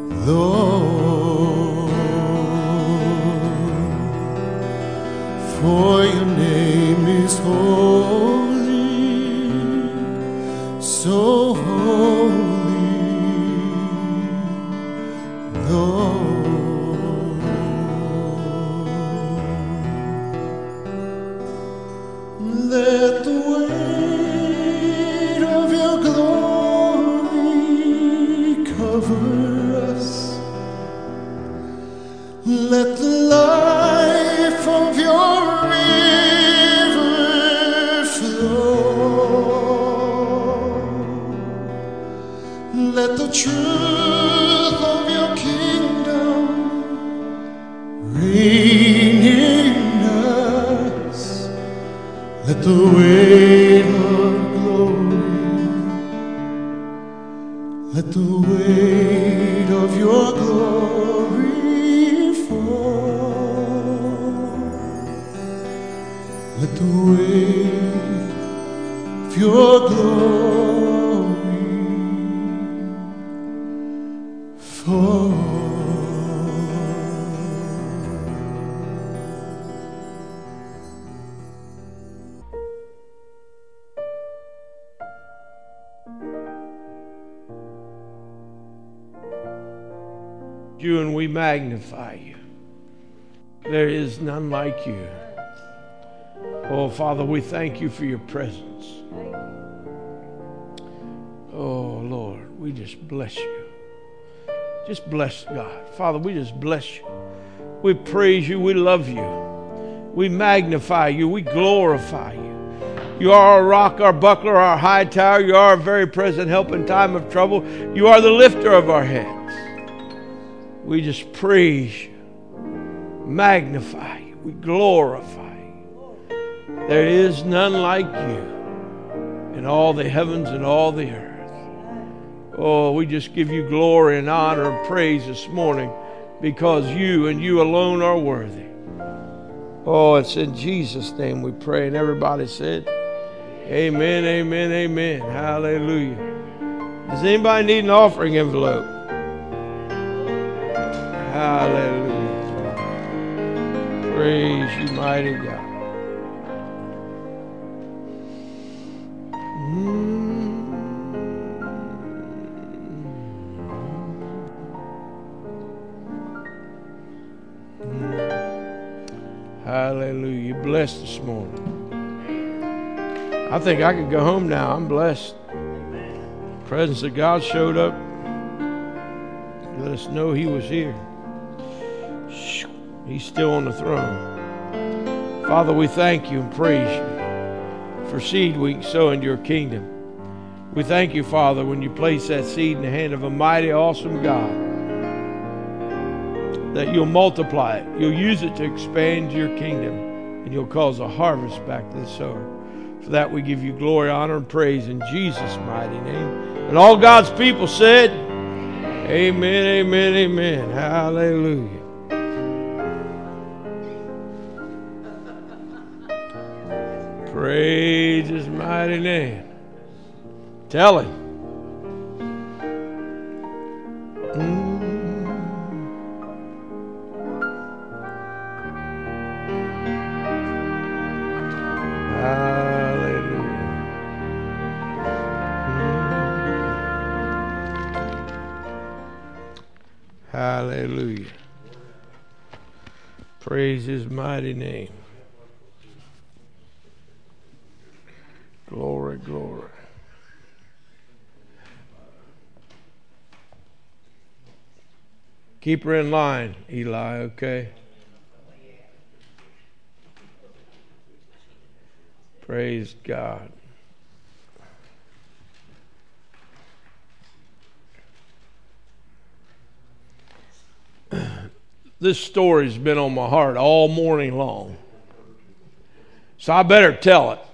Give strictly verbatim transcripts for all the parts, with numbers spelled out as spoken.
Lord, for your name is holy, so holy, Lord. Let the weight of your glory cover us. Let the life of your river flow. Let the truth of your kingdom reign in us. Let the weight of glory, let the weight of your glory fall. Let the weight of your glory fall. You and we magnify you. There is none like you. Oh, Father, we thank you for your presence. Oh, Lord, we just bless you. Just bless God. Father, we just bless you. We praise you. We love you. We magnify you. We glorify you. You are our rock, our buckler, our high tower. You are our very present help in time of trouble. You are the lifter of our heads. We just praise you, magnify you, we glorify you. There is none like you in all the heavens and all the earth. Oh, we just give you glory and honor and praise this morning because you and you alone are worthy. Oh, it's in Jesus' name we pray. And everybody said, amen, amen, amen. Hallelujah. Does anybody need an offering envelope? Hallelujah. Praise you, mighty God. Mm. Mm. Hallelujah. You're blessed this morning. I think I could go home now. I'm blessed. The presence of God showed up. Let us know he was here. He's still on the throne. Father, we thank you and praise you for seed we can sow into your kingdom. We thank you, Father, when you place that seed in the hand of a mighty, awesome God, that you'll multiply it. You'll use it to expand your kingdom, and you'll cause a harvest back to the sower. For that we give you glory, honor, and praise in Jesus' mighty name. And all God's people said, amen, amen, amen. Hallelujah. Praise his mighty name. Tell him. Mm. Hallelujah. Mm. Hallelujah. Praise his mighty name. Glory, glory. Keep her in line, Eli, okay? Praise God. This story's been on my heart all morning long. So I better tell it.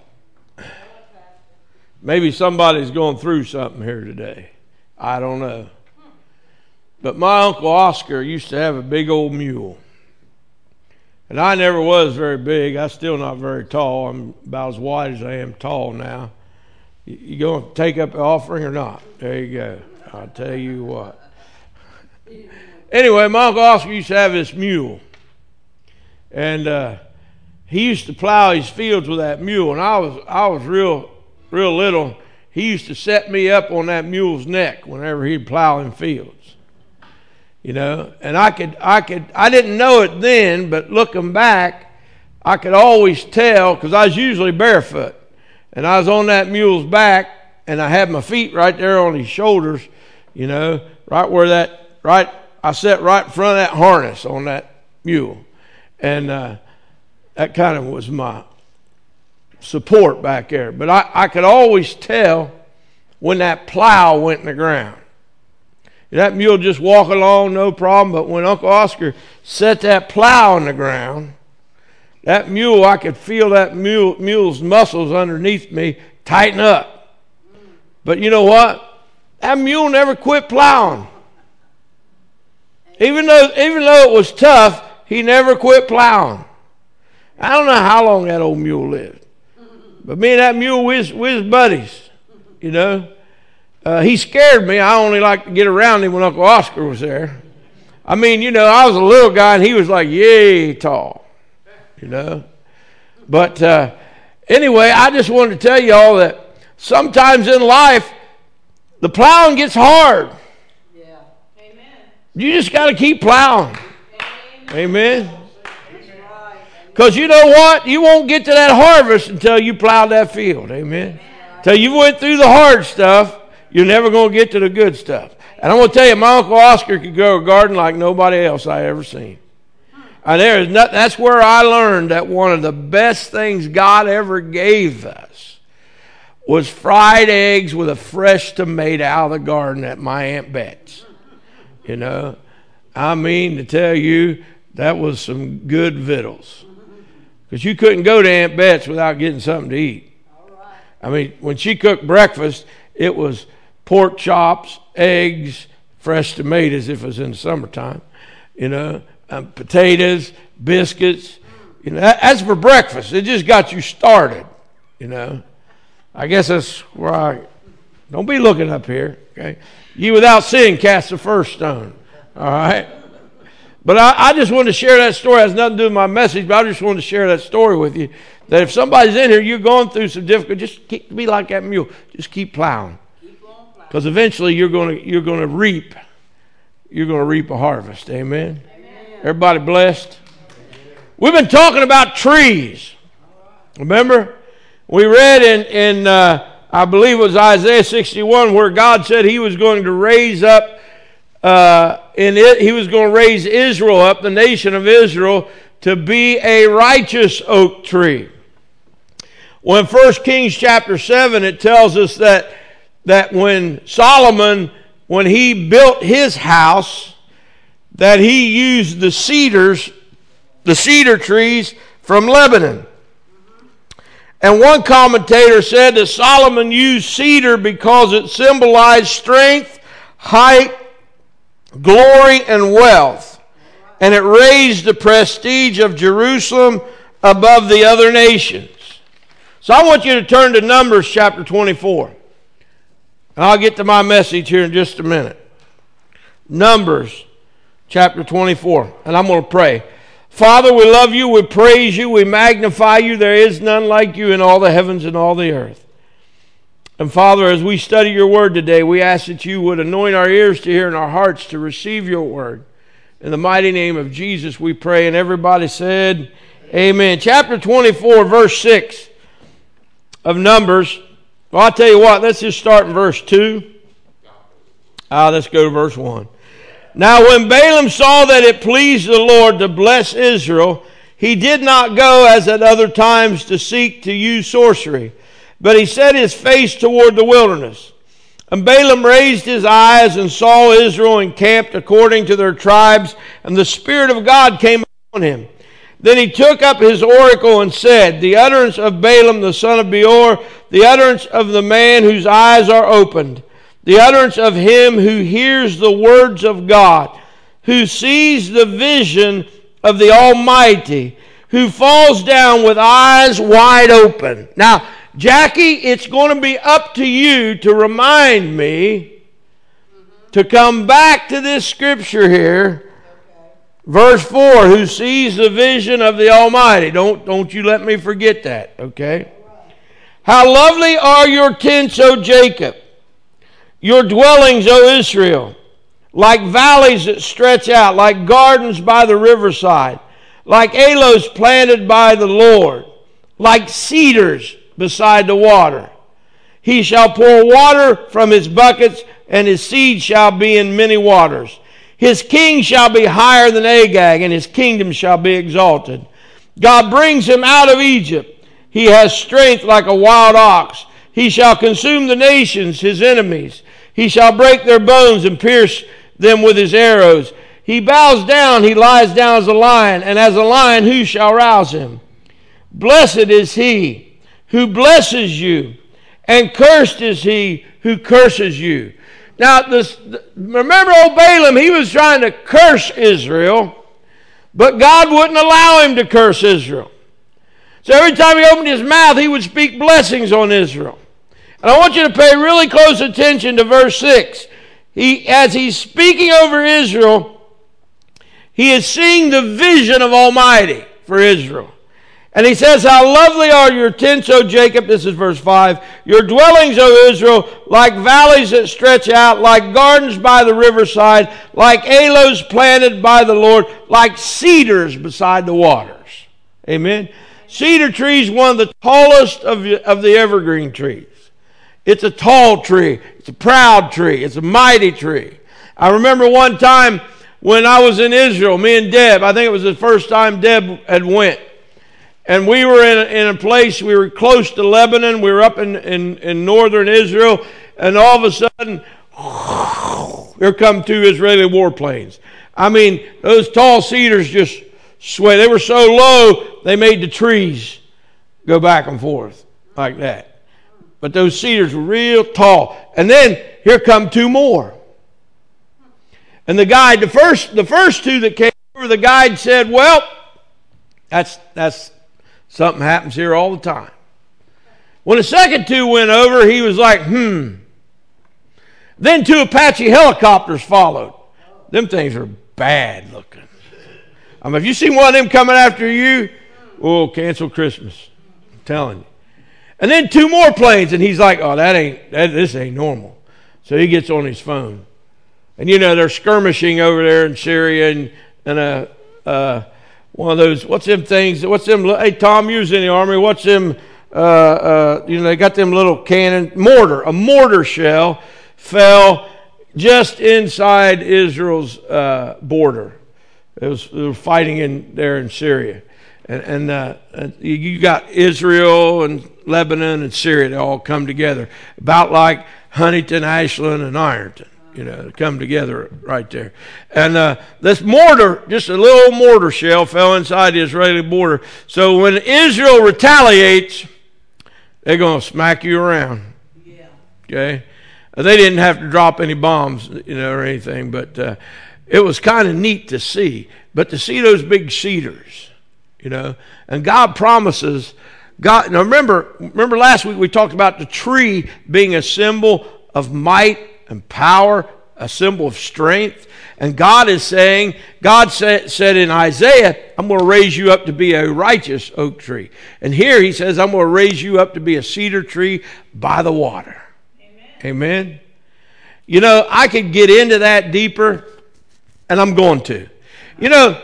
Maybe somebody's going through something here today. I don't know. But my Uncle Oscar used to have a big old mule. And I never was very big. I'm still not very tall. I'm about as wide as I am tall now. You going to take up the offering or not? There you go. I'll tell you what. Anyway, my Uncle Oscar used to have this mule. And uh, he used to plow his fields with that mule. And I was I was real, real little. He used to set me up on that mule's neck whenever he'd plow in fields. You know, and I could, I could, I didn't know it then, but looking back, I could always tell, because I was usually barefoot. And I was on that mule's back, and I had my feet right there on his shoulders, you know, right where that, right, I sat right in front of that harness on that mule. And uh, that kind of was my support back there. But I, I could always tell when that plow went in the ground. That mule just walk along, no problem. But when Uncle Oscar set that plow in the ground, that mule, I could feel that mule, mule's muscles underneath me tighten up. But you know what? That mule never quit plowing. Even though, even though it was tough, he never quit plowing. I don't know how long that old mule lived. But me and that mule, we was, we was buddies, you know. Uh, he scared me. I only liked to get around him when Uncle Oscar was there. I mean, you know, I was a little guy and he was like yay tall, you know. But uh, anyway, I just wanted to tell you all that sometimes in life, the plowing gets hard. Yeah. Amen. You just got to keep plowing. Amen. Amen. Because you know what? You won't get to that harvest until you plowed that field. Amen. Until you went through the hard stuff, you're never going to get to the good stuff. And I'm going to tell you, my Uncle Oscar could grow a garden like nobody else I ever seen. And there is not, that's where I learned that one of the best things God ever gave us was fried eggs with a fresh tomato out of the garden at my Aunt Bet's. You know, I mean to tell you, that was some good victuals. Because you couldn't go to Aunt Bet's without getting something to eat. I mean, when she cooked breakfast, it was pork chops, eggs, fresh tomatoes if it was in the summertime, you know, um, potatoes, biscuits. You know, that, that's for breakfast. It just got you started, you know. I guess that's where I, don't be looking up here, okay. You without seeing cast the first stone, all right. But I, I just wanted to share that story. It has nothing to do with my message, but I just wanted to share that story with you. That if somebody's in here, you're going through some difficult, just keep, be like that mule. Just keep plowing. Because eventually you're going to you're going to reap. You're going to reap a harvest. Amen? Amen. Everybody blessed? We've been talking about trees. Remember? We read in, in uh, I believe it was Isaiah sixty-one, where God said he was going to raise up Uh, in it, he was going to raise Israel up, the nation of Israel, to be a righteous oak tree. Well, in First Kings chapter seven, it tells us that, that when Solomon, when he built his house, that he used the cedars, the cedar trees from Lebanon. And one commentator said that Solomon used cedar because it symbolized strength, height, glory, and wealth, and it raised the prestige of Jerusalem above the other nations. So I want you to turn to Numbers chapter twenty-four. And I'll get to my message here in just a minute. Numbers chapter twenty-four. And I'm going to pray. Father, we love you, we praise you, we magnify you. There is none like you in all the heavens and all the earth. And Father, as we study your word today, we ask that you would anoint our ears to hear and our hearts to receive your word. In the mighty name of Jesus we pray. And everybody said, amen. Chapter twenty-four, verse six of Numbers. Well, I'll tell you what, let's just start in verse two. Ah, let's go to verse one. Now when Balaam saw that it pleased the Lord to bless Israel, he did not go as at other times to seek to use sorcery, but he set his face toward the wilderness. And Balaam raised his eyes and saw Israel encamped according to their tribes, and the Spirit of God came upon him. Then he took up his oracle and said, the utterance of Balaam the son of Beor, the utterance of the man whose eyes are opened, the utterance of him who hears the words of God, who sees the vision of the Almighty, who falls down with eyes wide open. Now, Jackie, it's going to be up to you to remind me to come back to this scripture here. Verse four, who sees the vision of the Almighty. Don't, don't you let me forget that, okay? How lovely are your tents, O Jacob, your dwellings, O Israel, like valleys that stretch out, like gardens by the riverside, like aloes planted by the Lord, like cedars beside the water. He shall pour water from his buckets, and his seed shall be in many waters. His king shall be higher than Agag, and his kingdom shall be exalted. God brings him out of Egypt. He has strength like a wild ox. He shall consume the nations, his enemies. He shall break their bones and pierce them with his arrows. He bows down, he lies down as a lion, and as a lion who shall rouse him? Blessed is he who blesses you, and cursed is he who curses you. Now, this, remember old Balaam, he was trying to curse Israel, but God wouldn't allow him to curse Israel. So every time he opened his mouth, he would speak blessings on Israel. And I want you to pay really close attention to verse six. He, as he's speaking over Israel, he is seeing the vision of Almighty for Israel. And he says, how lovely are your tents, O Jacob. This is verse five. Your dwellings, O Israel, like valleys that stretch out, like gardens by the riverside, like aloes planted by the Lord, like cedars beside the waters. Amen. Cedar tree is one of the tallest of, of the evergreen trees. It's a tall tree. It's a proud tree. It's a mighty tree. I remember one time when I was in Israel, me and Deb, I think it was the first time Deb had went. And we were in a, in a place, we were close to Lebanon, we were up in, in, in northern Israel, and all of a sudden, here come two Israeli warplanes. I mean, those tall cedars just sway. They were so low, they made the trees go back and forth like that. But those cedars were real tall. And then, here come two more. And the guide, the first, the first two that came over, the guide said, well, that's, that's, something happens here all the time. When the second two went over, he was like, hmm. Then two Apache helicopters followed. Them things are bad looking. I mean, if you see one of them coming after you, oh, cancel Christmas. I'm telling you. And then two more planes, and he's like, oh, that ain't, that, this ain't normal. So he gets on his phone. And, you know, they're skirmishing over there in Syria, and, and a... Uh, One of those, what's them things, what's them, hey, Tom, you was in the Army, what's them, uh, uh, you know, they got them little cannon, mortar, a mortar shell fell just inside Israel's uh, border. It was, they were fighting in there in Syria. And, and uh, you got Israel and Lebanon and Syria, they all come together, about like Huntington, Ashland, and Ironton. You know, come together right there. And uh, this mortar, just a little mortar shell, fell inside the Israeli border. So when Israel retaliates, they're going to smack you around. Yeah. Okay? They didn't have to drop any bombs, you know, or anything, but uh, it was kind of neat to see. But to see those big cedars, you know, and God promises, God, now remember, remember last week we talked about the tree being a symbol of might and power, a symbol of strength. And God is saying, God said, said in Isaiah, I'm going to raise you up to be a righteous oak tree. And here he says, I'm going to raise you up to be a cedar tree by the water. Amen. Amen. You know, I could get into that deeper, and I'm going to. You know,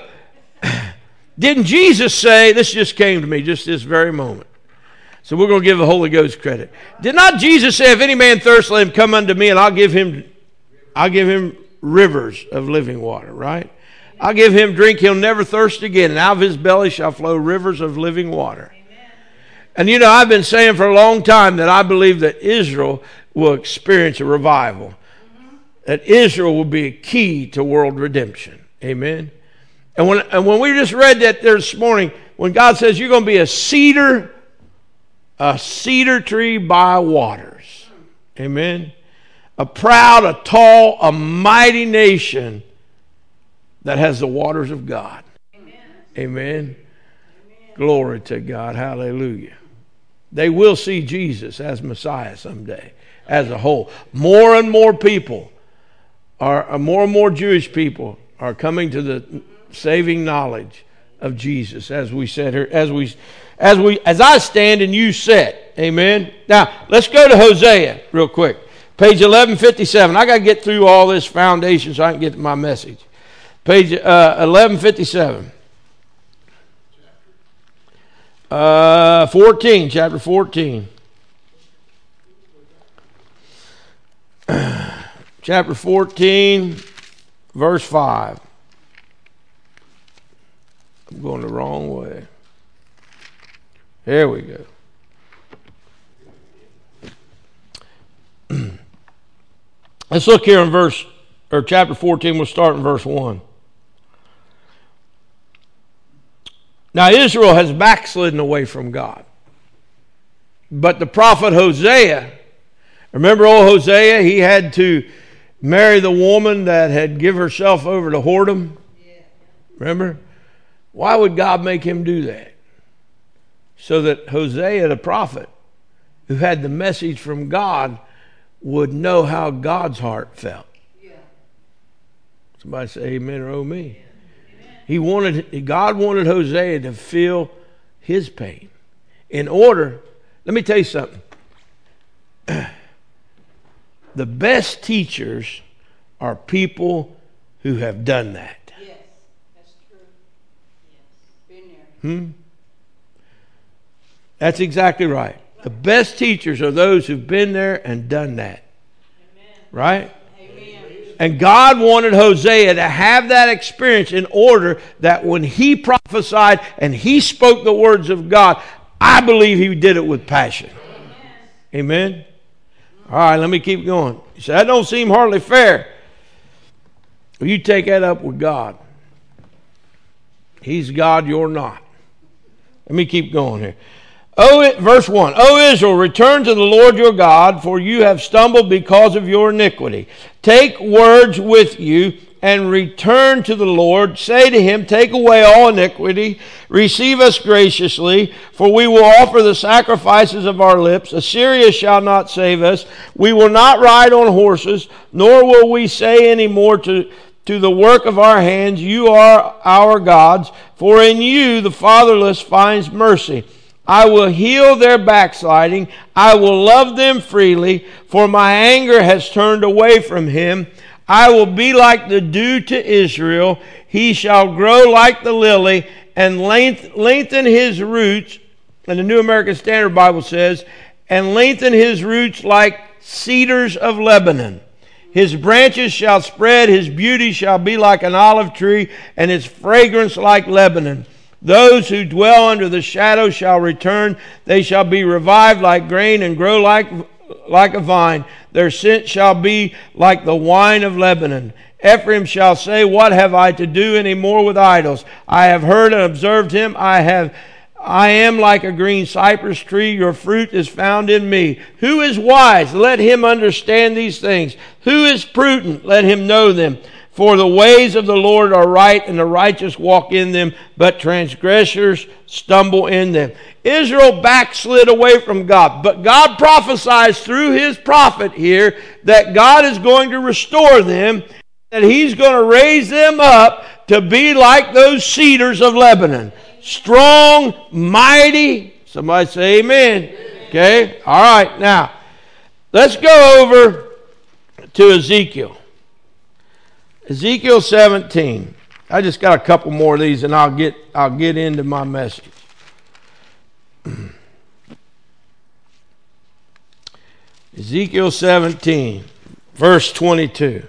didn't Jesus say, this just came to me just this very moment. So we're going to give the Holy Ghost credit. Did not Jesus say, if any man thirst, let him come unto me, and I'll give him, I'll give him rivers of living water, right? I'll give him drink, he'll never thirst again, and out of his belly shall flow rivers of living water. Amen. And you know, I've been saying for a long time that I believe that Israel will experience a revival. Mm-hmm. That Israel will be a key to world redemption. Amen. And when, and when we just read that there this morning, when God says you're going to be a cedar A cedar tree by waters. Amen. A proud, a tall, a mighty nation that has the waters of God. Amen. Amen. Amen. Glory to God. Hallelujah. They will see Jesus as Messiah someday, as a whole. More and more people are uh, more and more Jewish people are coming to the saving knowledge of Jesus, as we said here, as we, as we, as I stand and you sit. Amen. Now let's go to Hosea real quick, page eleven fifty-seven. I got to get through all this foundation so I can get to my message. Page uh, eleven fifty-seven. Uh, fourteen, chapter fourteen. Chapter fourteen, verse five. I'm going the wrong way. Here we go. Let's look here in verse, or chapter fourteen. We'll start in verse one. Now Israel has backslidden away from God. But the prophet Hosea, remember old Hosea? He had to marry the woman that had given herself over to whoredom. Remember? Why would God make him do that? So that Hosea the prophet, who had the message from God, would know how God's heart felt. Yeah. Somebody say amen or oh me. Amen. He wanted, God wanted Hosea to feel his pain. In order, let me tell you something. The best teachers are people who have done that. Yes, that's true. Yes, been there. Hmm? That's exactly right. The best teachers are those who've been there and done that. Amen. Right? Amen. And God wanted Hosea to have that experience in order that when he prophesied and he spoke the words of God, I believe he did it with passion. Amen? Amen? All right, let me keep going. You say, that don't seem hardly fair. Well, you take that up with God. He's God, you're not. Let me keep going here. Oh, verse one. O Israel, return to the Lord your God, for you have stumbled because of your iniquity. Take words with you and return to the Lord. Say to him, take away all iniquity. Receive us graciously, for we will offer the sacrifices of our lips. Assyria shall not save us. We will not ride on horses, nor will we say any more to, to the work of our hands, you are our gods, for in you the fatherless finds mercy. I will heal their backsliding. I will love them freely, for my anger has turned away from him. I will be like the dew to Israel. He shall grow like the lily and length, lengthen his roots. And the New American Standard Bible says, and lengthen his roots like cedars of Lebanon. His branches shall spread. His beauty shall be like an olive tree, and its fragrance like Lebanon. Those who dwell under the shadow shall return. They shall be revived like grain and grow like, like a vine. Their scent shall be like the wine of Lebanon. Ephraim shall say, what have I to do any more with idols? I have heard and observed him. I have, I am like a green cypress tree. Your fruit is found in me. Who is wise? Let him understand these things. Who is prudent? Let him know them. For the ways of the Lord are right, and the righteous walk in them, but transgressors stumble in them. Israel backslid away from God, but God prophesies through his prophet here that God is going to restore them, that he's going to raise them up to be like those cedars of Lebanon. Strong, mighty. Somebody say amen. Amen. Okay? All right, now, let's go over to Ezekiel. Ezekiel seventeen. I just got a couple more of these and I'll get I'll get into my message. Ezekiel seventeen, verse twenty-two.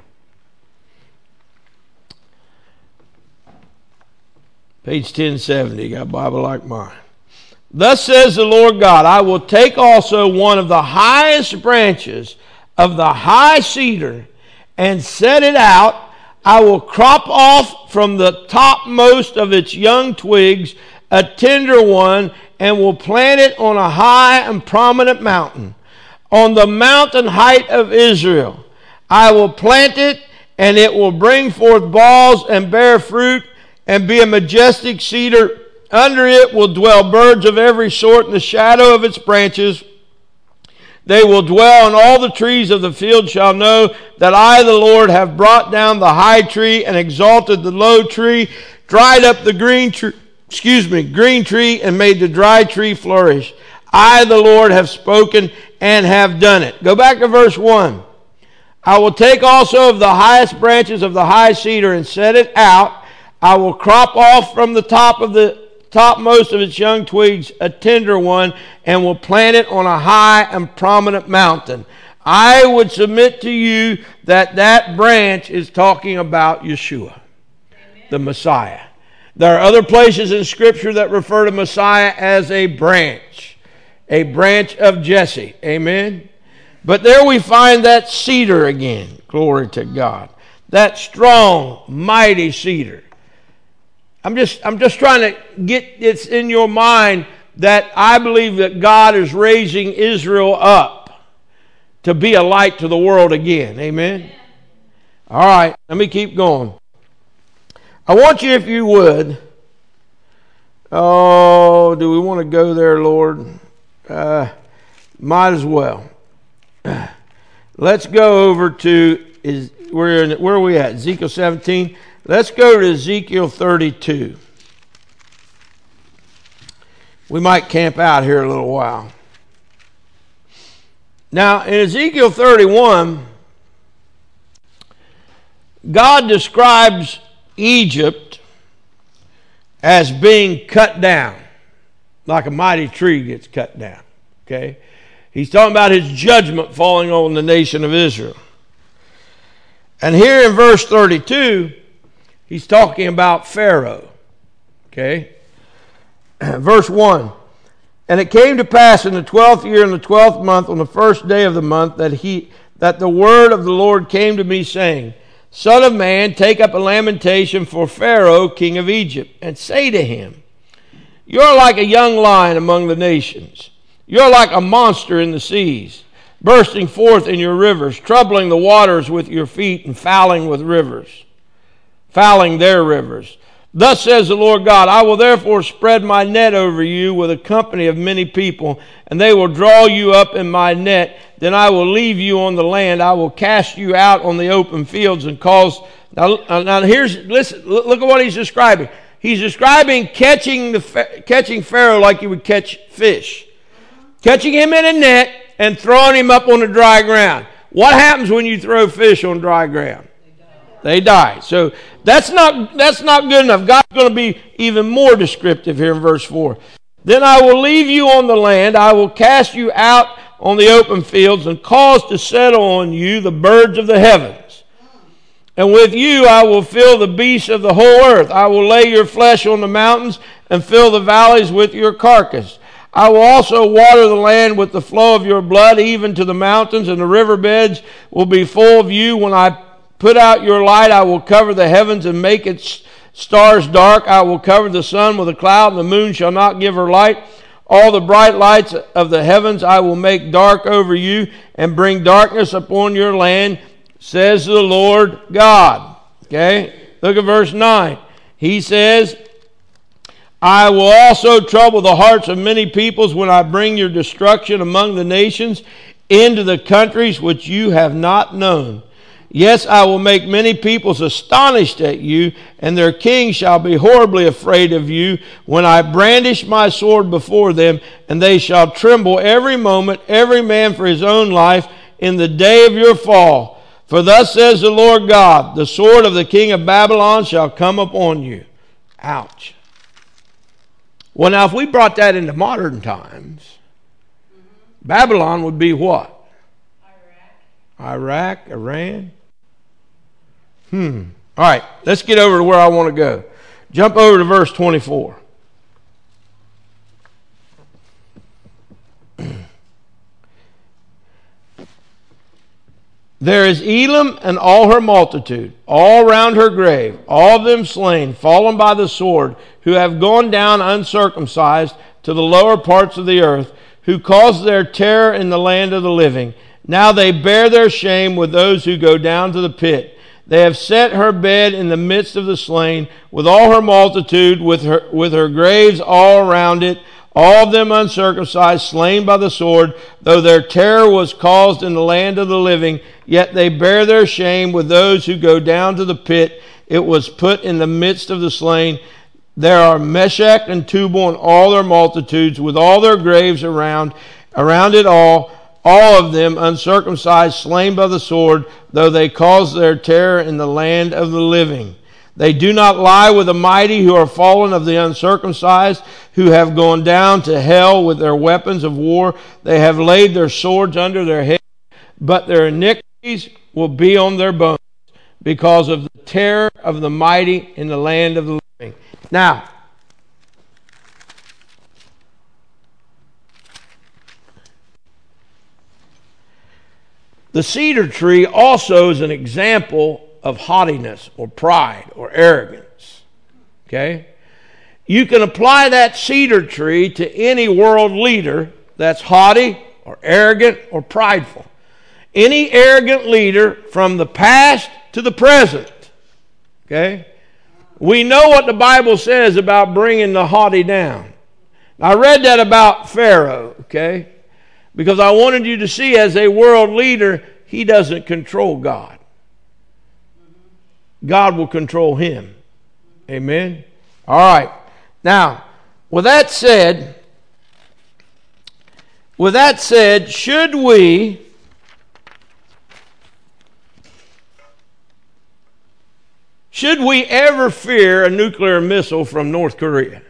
Page ten seventy. You got a Bible like mine. Thus says the Lord God, I will take also one of the highest branches of the high cedar and set it out. I will crop off from the topmost of its young twigs a tender one, and will plant it on a high and prominent mountain, on the mountain height of Israel. I will plant it, and it will bring forth balls and bear fruit, and be a majestic cedar. Under it will dwell birds of every sort in the shadow of its branches. They will dwell, and all the trees of the field shall know that I, the Lord, have brought down the high tree and exalted the low tree, dried up the green tree, excuse me, green tree, and made the dry tree flourish. I, the Lord, have spoken and have done it. Go back to verse one. I will take also of the highest branches of the high cedar and set it out. I will crop off from the top of the topmost of its young twigs a tender one, and will plant it on a high and prominent mountain. I would submit to you that that branch is talking about Yeshua, Amen. The Messiah. There are other places in Scripture that refer to Messiah as a branch, a branch of Jesse. Amen? But there we find that cedar again. Glory to God. That strong, mighty cedar. I'm just, I'm just trying to get it in your mind that I believe that God is raising Israel up to be a light to the world again. Amen? All right, let me keep going. I want you, if you would, oh, do we want to go there, Lord? Uh, might as well. Let's go over to, is we're in, where are we at? Ezekiel seventeen. Let's go to Ezekiel thirty-two. We might camp out here a little while. Now, in Ezekiel thirty-one, God describes Egypt as being cut down, like a mighty tree gets cut down. Okay? He's talking about his judgment falling on the nation of Israel. And here in verse thirty-two, he's talking about Pharaoh. Okay? Verse one. And it came to pass in the twelfth year, in the twelfth month, on the first day of the month, that he that the word of the Lord came to me, saying, Son of man, take up a lamentation for Pharaoh, king of Egypt, and say to him, You are like a young lion among the nations. You are like a monster in the seas, bursting forth in your rivers, troubling the waters with your feet, and fouling with rivers. Fouling their rivers. Thus says the Lord God, I will therefore spread my net over you with a company of many people, and they will draw you up in my net. Then I will leave you on the land. I will cast you out on the open fields and cause... Now, now here's, listen, look at what he's describing. He's describing catching, the, catching Pharaoh like you would catch fish. Catching him in a net and throwing him up on the dry ground. What happens when you throw fish on dry ground? They die. So that's not that's not good enough. God's going to be even more descriptive here in verse four. Then I will leave you on the land. I will cast you out on the open fields and cause to settle on you the birds of the heavens. And with you I will fill the beasts of the whole earth. I will lay your flesh on the mountains and fill the valleys with your carcass. I will also water the land with the flow of your blood, even to the mountains, and the riverbeds will be full of you. When I put out your light, I will cover the heavens and make its stars dark. I will cover the sun with a cloud, and the moon shall not give her light. All the bright lights of the heavens I will make dark over you, and bring darkness upon your land, says the Lord God. Okay? Look at verse nine. He says, I will also trouble the hearts of many peoples when I bring your destruction among the nations into the countries which you have not known. Yes, I will make many peoples astonished at you, and their kings shall be horribly afraid of you when I brandish my sword before them, and they shall tremble every moment, every man for his own life, in the day of your fall. For thus says the Lord God, the sword of the king of Babylon shall come upon you. Ouch. Well, now, if we brought that into modern times, mm-hmm. Babylon would be what? Iraq. Iraq, Iran. Hmm. All right, let's get over to where I want to go. Jump over to verse twenty-four. There is Elam and all her multitude, all round her grave, all of them slain, fallen by the sword, who have gone down uncircumcised to the lower parts of the earth, who caused their terror in the land of the living. Now they bear their shame with those who go down to the pit. They have set her bed in the midst of the slain, with all her multitude, with her with her graves all around it. all of them uncircumcised, slain by the sword, though their terror was caused in the land of the living, yet they bear their shame with those who go down to the pit. It was put in the midst of the slain. There are Meshach and Tubal and all their multitudes, with all their graves around, around it all, all of them uncircumcised, slain by the sword, though they caused their terror in the land of the living. They do not lie with the mighty who are fallen of the uncircumcised, who have gone down to hell with their weapons of war. They have laid their swords under their heads, but their iniquities will be on their bones, because of the terror of the mighty in the land of the living. Now, the cedar tree also is an example of haughtiness or pride or arrogance. Okay? You can apply that cedar tree to any world leader that's haughty or arrogant or prideful. Any arrogant leader from the past to the present. Okay? We know what the Bible says about bringing the haughty down. I read that about Pharaoh, okay? Because I wanted you to see, as a world leader, he doesn't control God. God will control him. Amen? All right. Now, with that said, with that said, should we should we ever fear a nuclear missile from North Korea?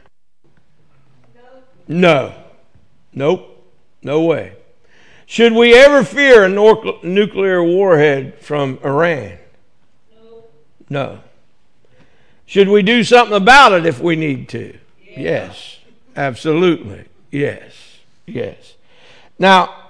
No. Nope. No way. Should we ever fear a nor- nuclear warhead from Iran? No. Should we do something about it if we need to? Yeah. Yes. Absolutely. Yes. Yes. Now,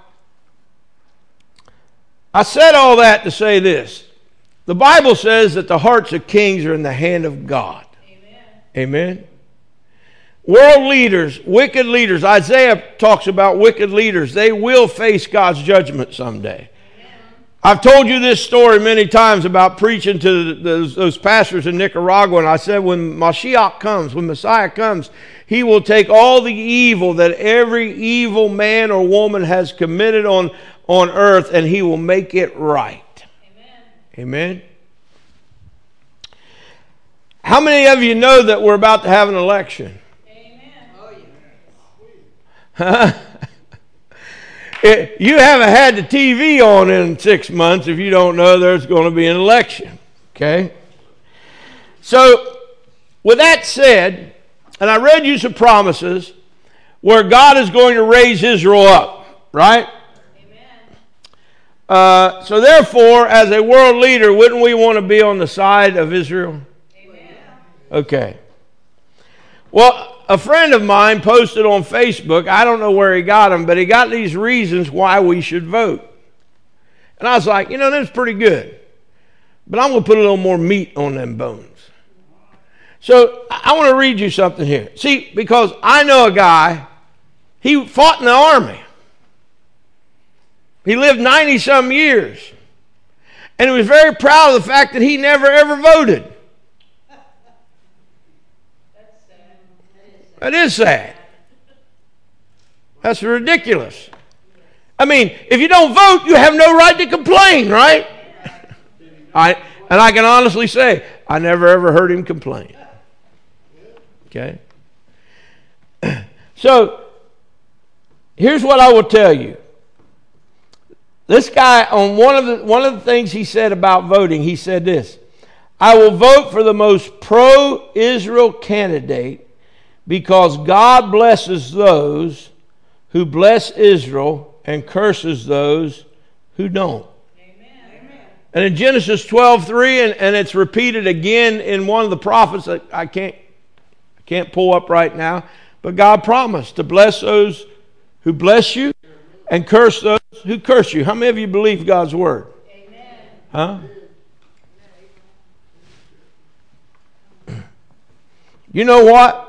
I said all that to say this. The Bible says that the hearts of kings are in the hand of God. Amen. Amen. World leaders, wicked leaders, Isaiah talks about wicked leaders. They will face God's judgment someday. I've told you this story many times about preaching to those, those pastors in Nicaragua, and I said when Mashiach comes, when Messiah comes, he will take all the evil that every evil man or woman has committed on, on earth, and he will make it right. Amen. Amen. How many of you know that we're about to have an election? Amen. Oh, yeah. It, you haven't had the T V on in six months if you don't know there's going to be an election. Okay? So, with that said, and I read you some promises where God is going to raise Israel up, right? Amen. Uh, so therefore, as a world leader, wouldn't we want to be on the side of Israel? Amen. Okay. Well, a friend of mine posted on Facebook, I don't know where he got them, but he got these reasons why we should vote. And I was like, you know, that's pretty good. But I'm going to put a little more meat on them bones. So I want to read you something here. See, because I know a guy, he fought in the army. He lived ninety-some years. And he was very proud of the fact that he never ever voted. That is sad. That's ridiculous. I mean, if you don't vote, you have no right to complain, right? I and I can honestly say, I never ever heard him complain. Okay? So, here's what I will tell you. This guy, on one of the one of the things he said about voting, he said this: I will vote for the most pro-Israel candidate, because God blesses those who bless Israel and curses those who don't. Amen. And in Genesis twelve three, and, and it's repeated again in one of the prophets that I can't, I can't pull up right now, but God promised to bless those who bless you and curse those who curse you. How many of you believe God's word? Amen. Huh? You know what?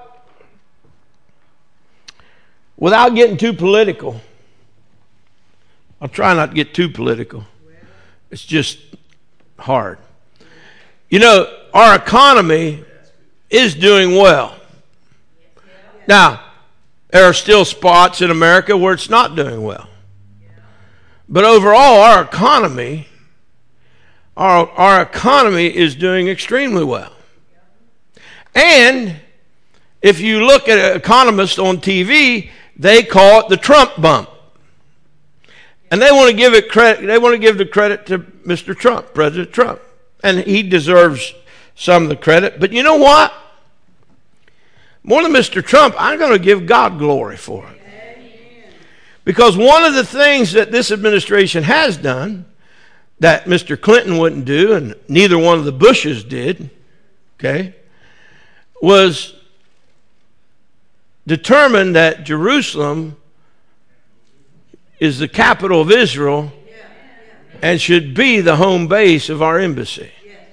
Without getting too political, I'll try not to get too political. It's just hard. You know, our economy is doing well. Now, There are still spots in America where it's not doing well. But overall, our economy, our, our economy is doing extremely well. And if you look at economists on T V, they call it the Trump bump. And they want to give it credit, they want to give the credit to Mister Trump, President Trump. And he deserves some of the credit. But you know what? More than Mister Trump, I'm going to give God glory for it. Because one of the things that this administration has done that Mister Clinton wouldn't do, and neither one of the Bushes did, okay, was determine that Jerusalem is the capital of Israel and should be the home base of our embassy.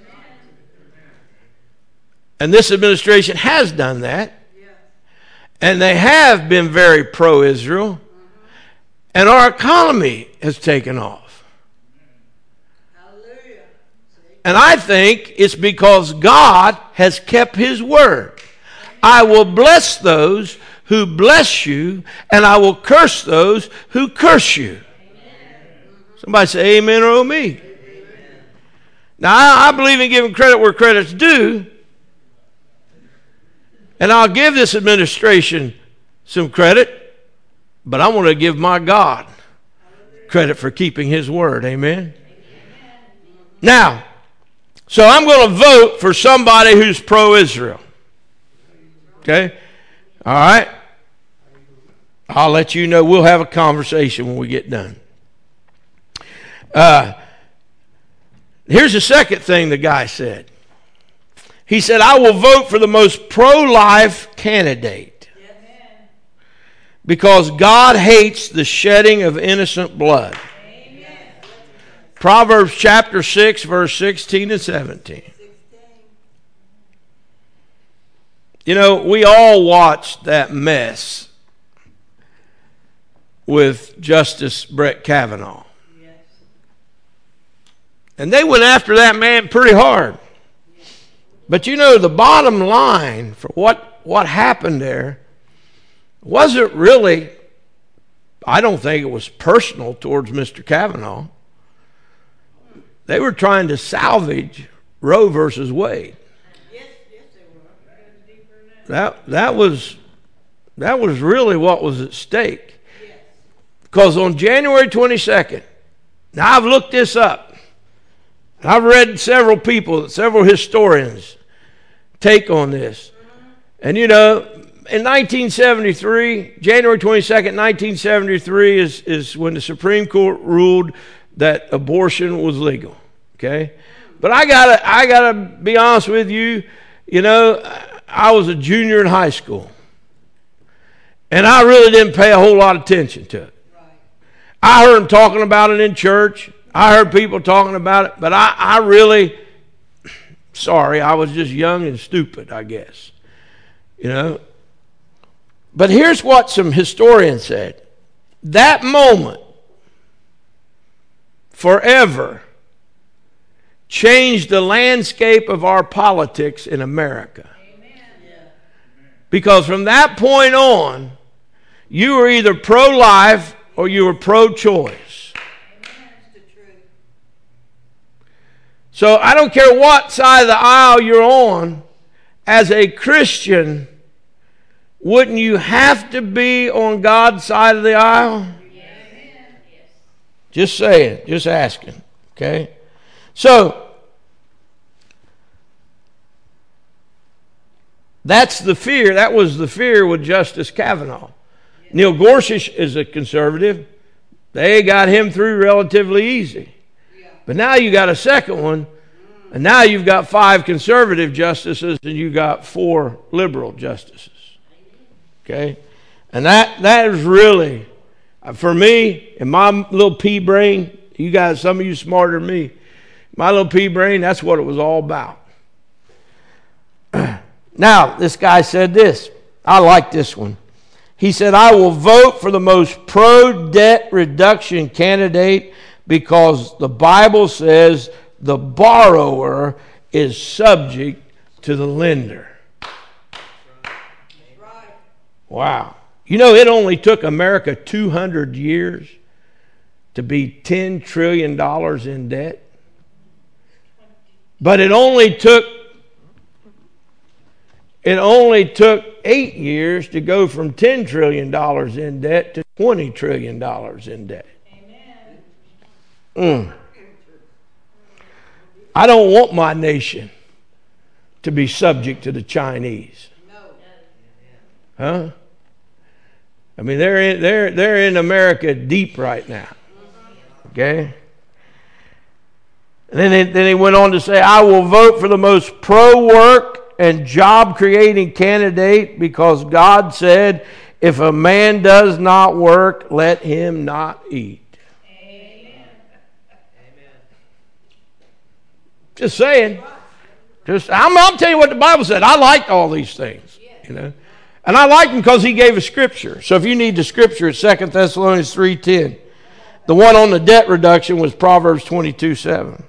And this administration has done that. And they have been very pro-Israel. And our economy has taken off. And I think it's because God has kept his word. I will bless those who bless you, and I will curse those who curse you. Somebody say amen or oh me. Amen. Now, I, I believe in giving credit where credit's due. And I'll give this administration some credit, but I want to give my God credit for keeping his word. Amen? Amen. Now, so I'm going to vote for somebody who's pro-Israel. Okay? All right? I'll let you know. We'll have a conversation when we get done. Uh, here's the second thing the guy said. He said, I will vote for the most pro-life candidate because God hates the shedding of innocent blood. Amen. Proverbs chapter six, verse sixteen and seventeen. You know, we all watched that mess with Justice Brett Kavanaugh. Yes. And they went after that man pretty hard. But you know, the bottom line for what, what happened there wasn't really, I don't think it was personal towards Mister Kavanaugh. They were trying to salvage Roe versus Wade. Yes, yes, they were. That, that was, that was really what was at stake. Yes. Because on January twenty-second, now I've looked this up. I've read several people, several historians take on this. And you know, in nineteen seventy-three, January twenty-second, nineteen seventy-three is, is when the Supreme Court ruled that abortion was legal. Okay? But I gotta I gotta be honest with you, you know, I was a junior in high school. And I really didn't pay a whole lot of attention to it. I heard them talking about it in church. I heard people talking about it, but I, I really, sorry, I was just young and stupid, I guess. You know? But here's what some historians said. That moment forever changed the landscape of our politics in America. Amen. Because from that point on, you were either pro-life or you were pro-choice. So I don't care what side of the aisle you're on, as a Christian, wouldn't you have to be on God's side of the aisle? Yes. Just saying, just asking, okay? So, that's the fear. That was the fear with Justice Kavanaugh. Yes. Neil Gorsuch is a conservative. They got him through relatively easy. But now you got a second one, and now you've got five conservative justices and you got four liberal justices. Okay? And that that is really, for me, in my little pea brain, you guys, some of you smarter than me, my little pea brain, that's what it was all about. Now, this guy said this. I like this one. He said, I will vote for the most pro-debt reduction candidate because the Bible says the borrower is subject to the lender. Wow. You know, it only took America two hundred years to be ten trillion dollars in debt. But it only took it only took eight years to go from ten trillion dollars in debt to twenty trillion dollars in debt. Mm. I don't want my nation to be subject to the Chinese. Huh? I mean, they're in, they're, they're in America deep right now. Okay? And then they, then he went on to say, I will vote for the most pro-work and job-creating candidate because God said, if a man does not work, let him not eat. Amen. Just saying. Just I'm, I'm telling you what the Bible said. I liked all these things, you know. And I liked them because he gave a scripture. So if you need the scripture, it's Second Thessalonians three ten. The one on the debt reduction was Proverbs twenty-two seven.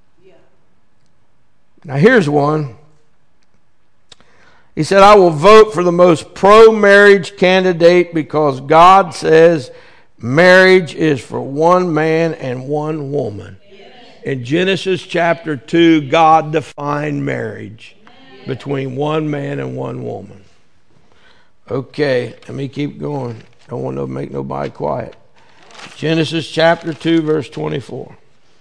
Now here's one. He said, I will vote for the most pro-marriage candidate because God says marriage is for one man and one woman. In Genesis chapter two, God defined marriage between one man and one woman. Okay, let me keep going. Don't want to make nobody quiet. Genesis chapter two, verse twenty-four.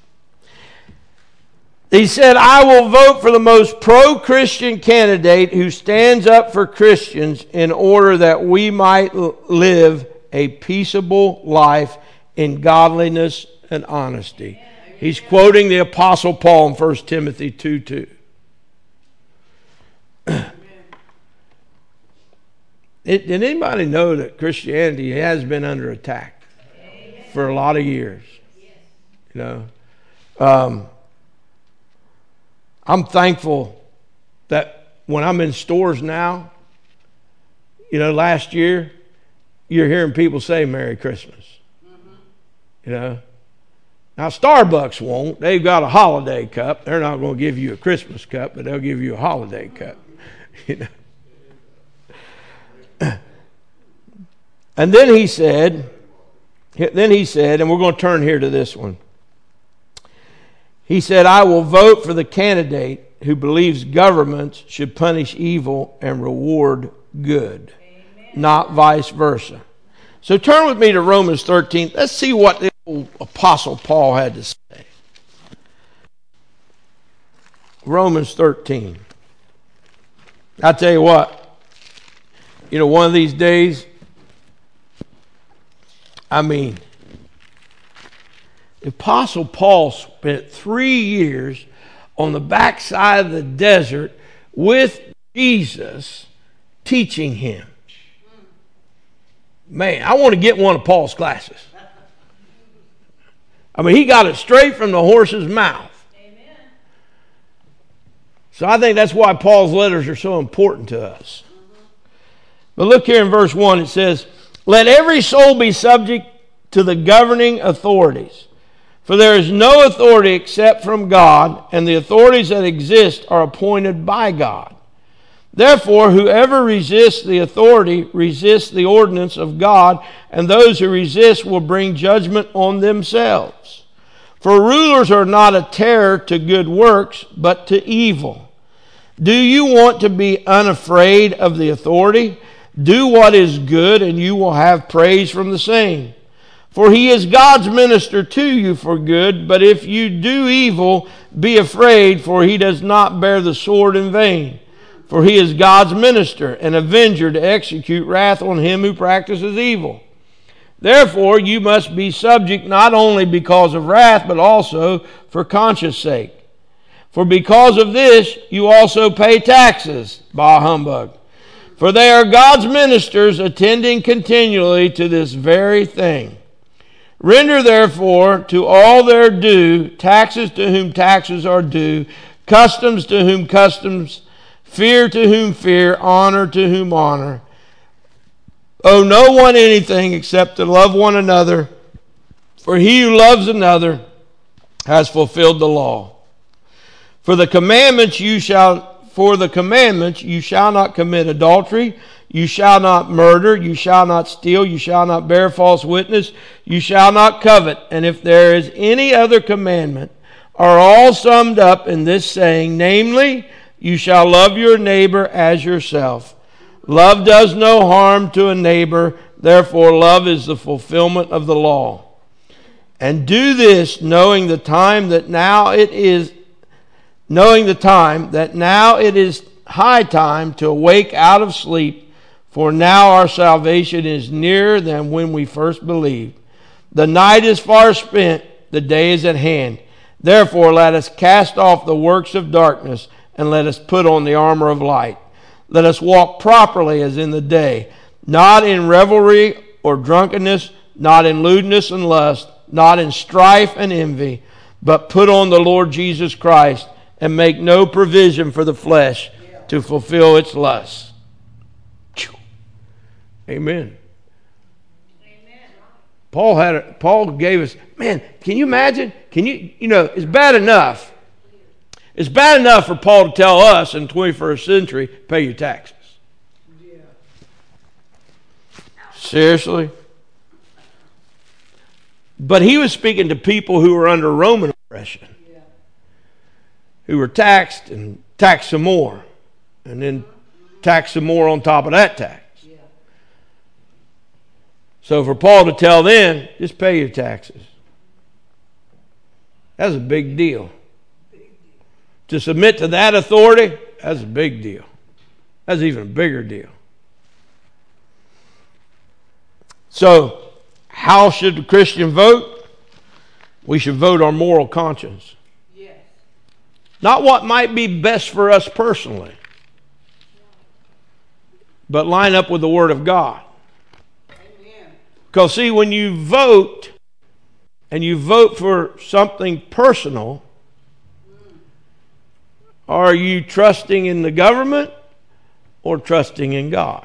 He said, I will vote for the most pro-Christian candidate who stands up for Christians in order that we might live a peaceable life in godliness and honesty. He's quoting the Apostle Paul in First Timothy two two. It, did anybody know that Christianity has been under attack for a lot of years? You know, um, I'm thankful that when I'm in stores now, you know, last year, you're hearing people say Merry Christmas. You know, now Starbucks won't. They've got a holiday cup. They're not going to give you a Christmas cup, but they'll give you a holiday cup. You know. And then he said, then he said, and we're going to turn here to this one. He said, I will vote for the candidate who believes governments should punish evil and reward good, Amen. Not vice versa. So turn with me to Romans thirteen. Let's see what the old Apostle Paul had to say. Romans thirteen. I tell you what. You know, one of these days, I mean, the Apostle Paul spent three years on the backside of the desert with Jesus teaching him. Man, I want to get one of Paul's classes. I mean, he got it straight from the horse's mouth. Amen. So I think that's why Paul's letters are so important to us. But look here in verse one, it says, let every soul be subject to the governing authorities. For there is no authority except from God, and the authorities that exist are appointed by God. Therefore, whoever resists the authority resists the ordinance of God, and those who resist will bring judgment on themselves. For rulers are not a terror to good works, but to evil. Do you want to be unafraid of the authority? Do what is good, and you will have praise from the same. For he is God's minister to you for good, but if you do evil, be afraid, for he does not bear the sword in vain. For he is God's minister, an avenger to execute wrath on him who practices evil. Therefore, you must be subject not only because of wrath, but also for conscience sake. For because of this, you also pay taxes, bah humbug. For they are God's ministers attending continually to this very thing. Render therefore to all their due, taxes to whom taxes are due, customs to whom customs, fear to whom fear, honor to whom honor. Owe no one anything except to love one another, for he who loves another has fulfilled the law. For the commandments you shall For the commandments, you shall not commit adultery, You shall not murder. You shall not steal. You shall not bear false witness. You shall not covet. And if there is any other commandment, are all summed up in this saying, namely, you shall love your neighbor as yourself. Love does no harm to a neighbor. Therefore, love is the fulfillment of the law. And do this, knowing the time that now it is, knowing the time that now it is high time to awake out of sleep, for now our salvation is nearer than when we first believed. The night is far spent, the day is at hand. Therefore, let us cast off the works of darkness, and let us put on the armor of light. Let us walk properly as in the day, not in revelry or drunkenness, not in lewdness and lust, not in strife and envy, but put on the Lord Jesus Christ, and make no provision for the flesh to fulfill its lusts. Amen. Amen. Paul had a, Paul gave us, man, can you imagine? Can you, you know, it's bad enough. It's bad enough for Paul to tell us in the twenty-first century, pay your taxes. Yeah. Seriously? But he was speaking to people who were under Roman oppression, Yeah. who were taxed and taxed some more, and then taxed some more on top of that tax. Yeah. So for Paul to tell them, just pay your taxes. That's a big deal. To submit to that authority, that's a big deal. That's even a bigger deal. So, how should the Christian vote? We should vote our moral conscience. Yes. Not what might be best for us personally, but line up with the Word of God. Amen. Because see, when you vote, and you vote for something personal, are you trusting in the government or trusting in God?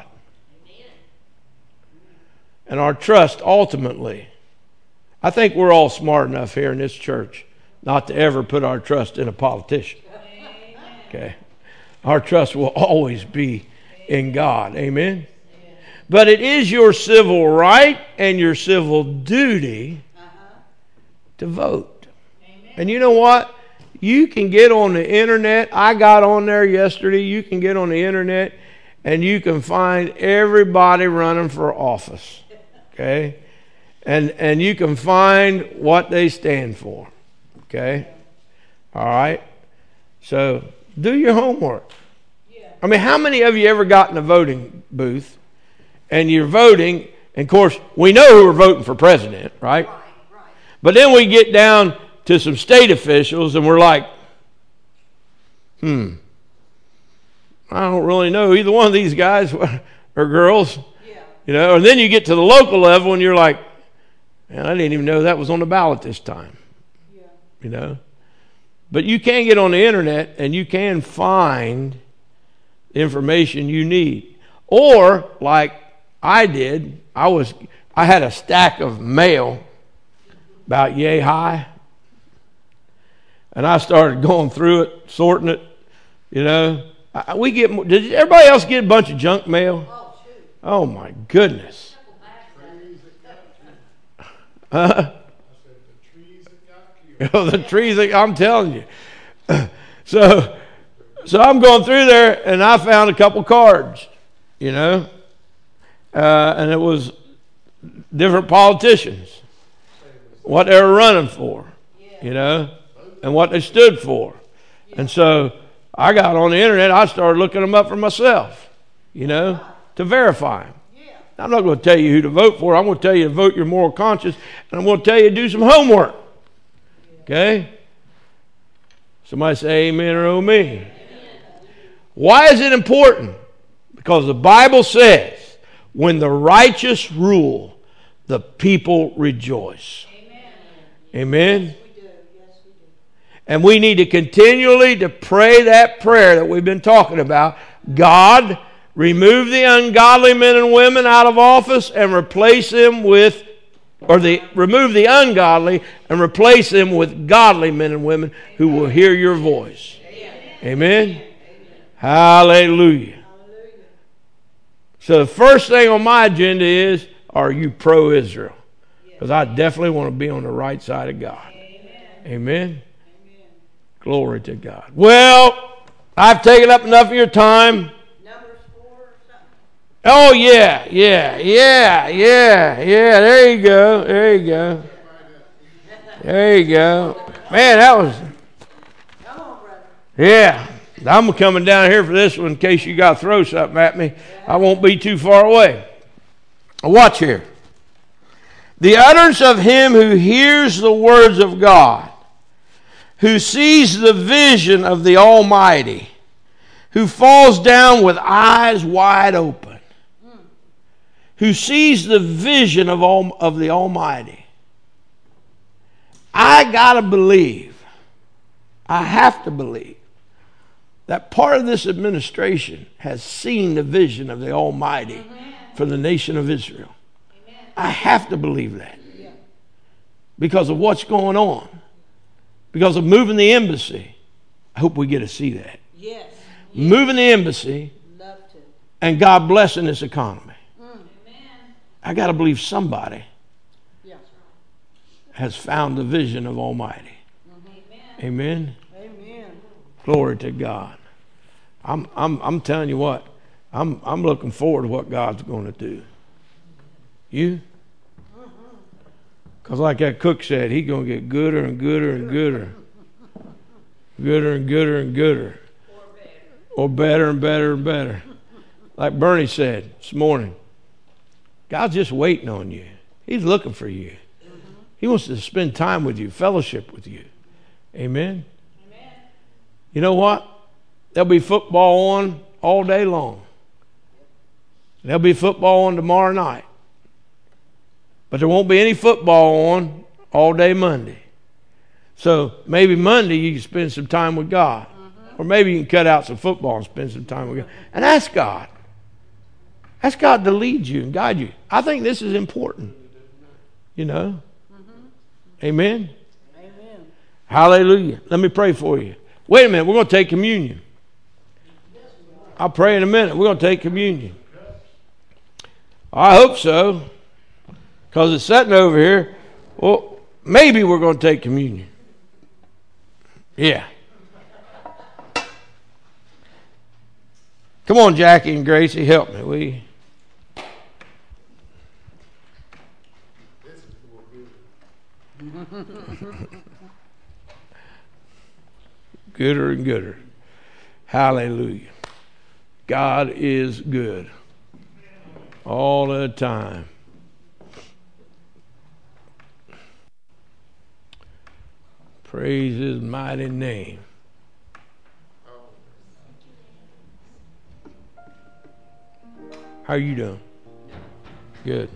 And our trust ultimately, I think we're all smart enough here in this church not to ever put our trust in a politician. Okay? Our trust will always be in God. Amen? But it is your civil right and your civil duty to vote. And you know what? You can get on the internet. I got on there yesterday. You can get on the internet and you can find everybody running for office. Okay? And and you can find what they stand for. Okay? All right? So do your homework. I mean, how many of you ever got in a voting booth and you're voting, and of course, we know who we're voting for president, right? Right, right. But then we get down to some state officials and we're like, hmm, I don't really know either one of these guys or girls. Yeah. You know, and then you get to the local level and you're like, man, I didn't even know that was on the ballot this time. Yeah. You know? But you can get on the internet and you can find the information you need. Or, like I did, I was I had a stack of mail about yay high. And I started going through it, sorting it, you know. I, we get did everybody else get a bunch of junk mail? Oh, shoot. Oh my goodness. Huh? The trees that I'm telling you. So so I'm going through there and I found a couple cards, you know. Uh, and it was different politicians, what they were running for, you know, and what they stood for. And so I got on the internet, I started looking them up for myself, you know, to verify them. I'm not going to tell you who to vote for. I'm going to tell you to vote your moral conscience, and I'm going to tell you to do some homework. Okay? Somebody say amen or oh me. Amen. Why is it important? Because the Bible says, when the righteous rule, the people rejoice. Amen? Amen? Yes, we do. Yes, we do. And we need to continually to pray that prayer that we've been talking about. God, remove the ungodly men and women out of office and replace them with, or the remove the ungodly and replace them with godly men and women who will hear your voice. Amen? Amen? Hallelujah. So the first thing on my agenda is, are you pro-Israel? Because I definitely want to be on the right side of God. Amen. Amen. Amen. Glory to God. Well, I've taken up enough of your time. Numbers four or something? Oh, yeah, yeah, yeah, yeah, yeah. There you go. There you go. There you go. Man, that was... Come on, brother. Yeah. I'm coming down here for this one in case you got to throw something at me. I won't be too far away. Watch here. The utterance of him who hears the words of God, who sees the vision of the Almighty, who falls down with eyes wide open, who sees the vision of, all, of the Almighty. I got to believe, I have to believe, that part of this administration has seen the vision of the Almighty Amen. For the nation of Israel. Amen. I have to believe that. Yeah. Because of what's going on. Because of moving the embassy. I hope we get to see that. Yes. Moving the embassy. Love to. And God blessing this economy. Mm. Amen. I got to believe somebody yeah. has found the vision of Almighty. Mm-hmm. Amen. Amen. Glory to God. I'm I'm I'm telling you what, I'm I'm looking forward to what God's going to do. You? Because like that cook said, he's going to get gooder and gooder and gooder. Gooder and gooder and gooder. Or better and better and better. Like Bernie said this morning, God's just waiting on you. He's looking for you. He wants to spend time with you, fellowship with you. Amen? Amen. You know what? There'll be football on all day long. There'll be football on tomorrow night. But there won't be any football on all day Monday. So maybe Monday you can spend some time with God. Mm-hmm. Or maybe you can cut out some football and spend some time with God. And ask God. Ask God to lead you and guide you. I think this is important. You know? Mm-hmm. Amen? Amen. Hallelujah. Let me pray for you. Wait a minute. We're going to take communion. I'll pray in a minute. We're going to take communion. I hope so. Because it's sitting over here. Well, maybe we're going to take communion. Yeah. Come on, Jackie and Gracie, help me, will you? Gooder and gooder. Hallelujah. God is good. All the time. Praise his mighty name. How are you doing? Good.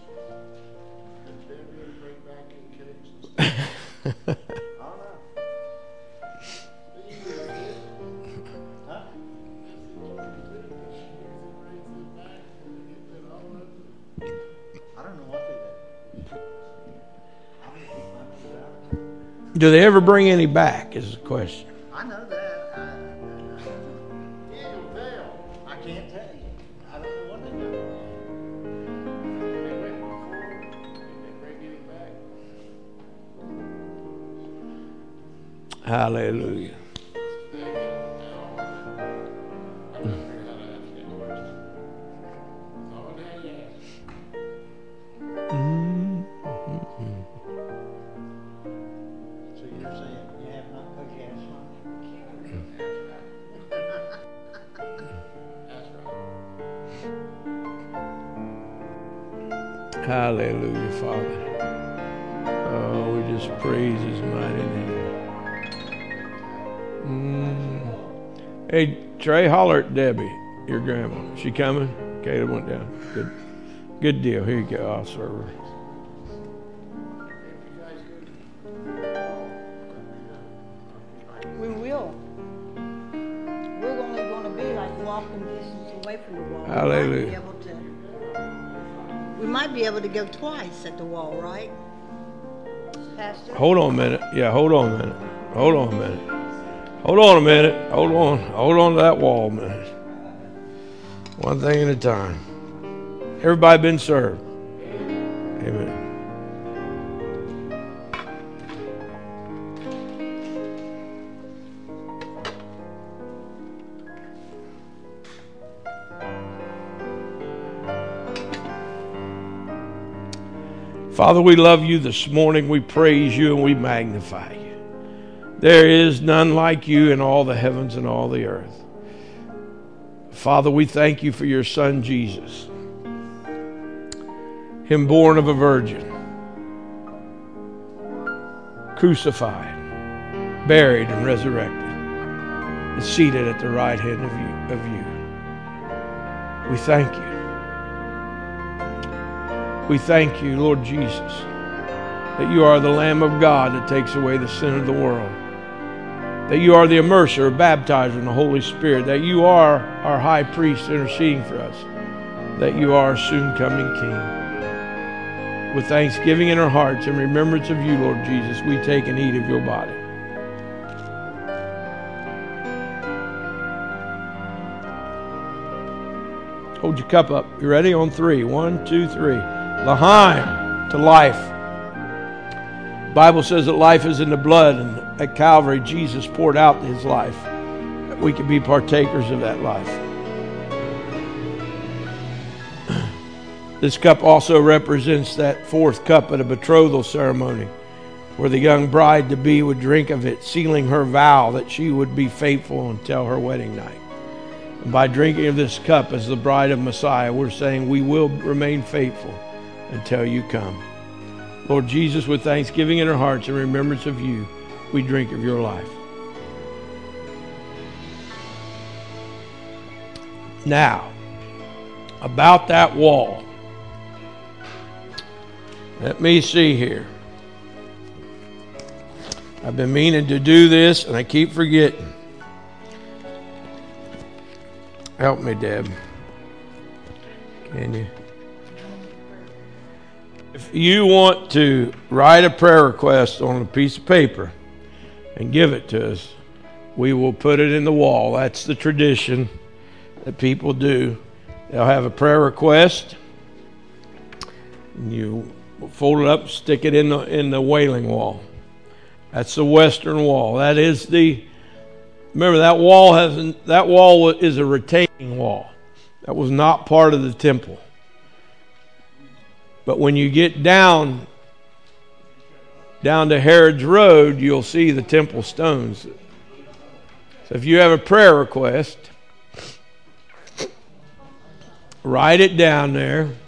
Do they ever bring any back is the question. I know that. I, yeah, I can't tell you. I don't know what they do. They bring it back. Hallelujah. Hallelujah, Father. Oh, we just praise his mighty name. Mm. Hey, Trey, holler at Debbie, your grandma. Is she coming? Caleb went down. Good good deal. Here you go. I'll serve her. We will. We're only going to be like walking distance away from the wall. Hallelujah. We might be able to go twice at the wall, right, Pastor? Hold on a minute. Yeah, hold on a minute. Hold on a minute. Hold on a minute. Hold on. Hold on to that wall a minute. One thing at a time. Everybody been served? Amen. Father, we love you this morning. We praise you and we magnify you. There is none like you in all the heavens and all the earth. Father, we thank you for your Son, Jesus. Him born of a virgin, crucified, buried, and resurrected, and seated at the right hand of you. Of you. We thank you. We thank you, Lord Jesus, that you are the Lamb of God that takes away the sin of the world, that you are the immerser, baptizer in the Holy Spirit, that you are our high priest interceding for us, that you are our soon-coming King. With thanksgiving in our hearts and remembrance of you, Lord Jesus, we take and eat of your body. Hold your cup up. You ready? On three. One, two, three. L'chaim, to life. The Bible says that life is in the blood, and at Calvary, Jesus poured out his life, that we could be partakers of that life. This cup also represents that fourth cup at a betrothal ceremony, where the young bride-to-be would drink of it, sealing her vow that she would be faithful until her wedding night. And by drinking of this cup as the bride of Messiah, we're saying we will remain faithful until you come. Lord Jesus, with thanksgiving in our hearts and remembrance of you, we drink of your life. Now, about that wall. Let me see here. I've been meaning to do this and I keep forgetting. Help me, Deb. Can you? If you want to write a prayer request on a piece of paper and give it to us, we will put it in the wall. That's the tradition that people do. They'll have a prayer request, and you fold it up, stick it in the in the Wailing Wall. That's the western wall. That is the. Remember, that wall has that wall is a retaining wall. That was not part of the temple. But when you get down down to Herod's Road, you'll see the temple stones. So if you have a prayer request, write it down there.